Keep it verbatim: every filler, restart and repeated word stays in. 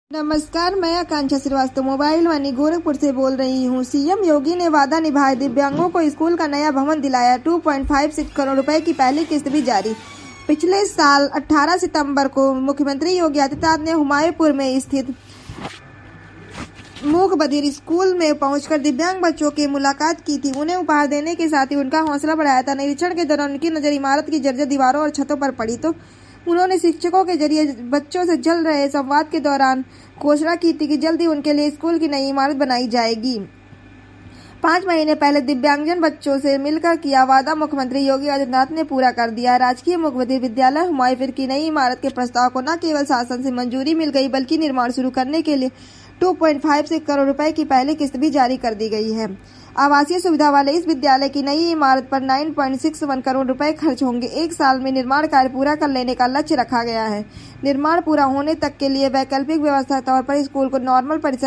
नमस्कार, मैं आकांक्षा श्रीवास्तव मोबाइल वानी गोरखपुर से बोल रही हूँ। सीएम योगी ने वादा निभाया, दिव्यांगों को स्कूल का नया भवन दिलाया। दो पॉइंट पाँच छह करोड़ रुपए की पहली किस्त भी जारी। पिछले साल अठारह सितंबर को मुख्यमंत्री योगी आदित्यनाथ ने हुमायूंपुर में स्थित मूक बधिर स्कूल में पहुंचकर दिव्यांग बच्चों की मुलाकात की थी। उन्हें उपहार देने के साथ ही उनका हौसला बढ़ाया था। निरीक्षण के दौरान उनकी नजर इमारत की जर्जर दीवारों और छतों पर पड़ी तो उन्होंने शिक्षकों के जरिए बच्चों से चल रहे संवाद के दौरान घोषणा की थी कि जल्द ही उनके लिए स्कूल की नई इमारत बनाई जाएगी। पाँच महीने पहले दिव्यांगजन बच्चों से मिलकर किया वादा मुख्यमंत्री योगी आदित्यनाथ ने पूरा कर दिया। राजकीय मूक बधिर विद्यालय हुमायूंपुर की नई इमारत के प्रस्ताव को न केवल शासन से मंजूरी मिल गई, बल्कि निर्माण शुरू करने के लिए दो पॉइंट पाँच छह करोड़ रुपए की पहली किस्त भी जारी कर दी गई है। आवासीय सुविधा वाले इस विद्यालय की नई इमारत पर नौ पॉइंट छह एक करोड़ रुपए खर्च होंगे। एक साल में निर्माण कार्य पूरा कर लेने का लक्ष्य रखा गया है। निर्माण पूरा होने तक के लिए वैकल्पिक व्यवस्था तौर पर स्कूल को नॉर्मल परिसर